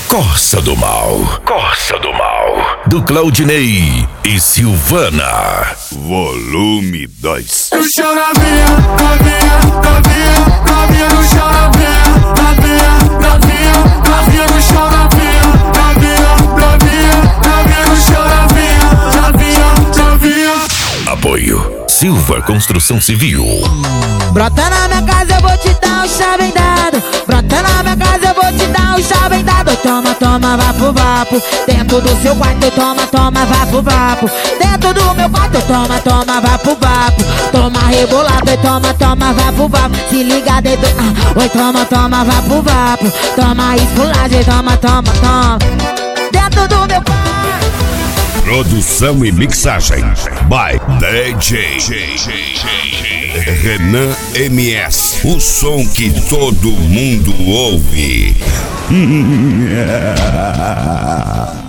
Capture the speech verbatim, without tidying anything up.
Corsa do Mal. Corsa do Mal. Do Claudinei e Silvana. Volume dois. No chão novinha, novinha, novinha, novinha no chão novinha, novinha, novinha, novinha no chão novinha, novinha, novinha, novinha no chão novinha, novinha, novinha. Apoio Silva Construção Civil. Brota na minha casa, eu vou te dar um chave dado. Brota na minha casa, eu vou te dar um chave dado. Toma, toma, vapo, vapo. Dentro do seu quarto, toma, toma, vapo, vapo. Dentro do meu quarto, toma, toma, vapo, vapo. Toma rebolado, e toma, toma, vapo, vapo. Se liga, dedo, ah. Oi, toma, toma, vapo, vapo. Toma esculagem, toma, toma, toma. Dentro do meu quarto. Produção e mixagem by D J Renan M S. O som que todo mundo ouve.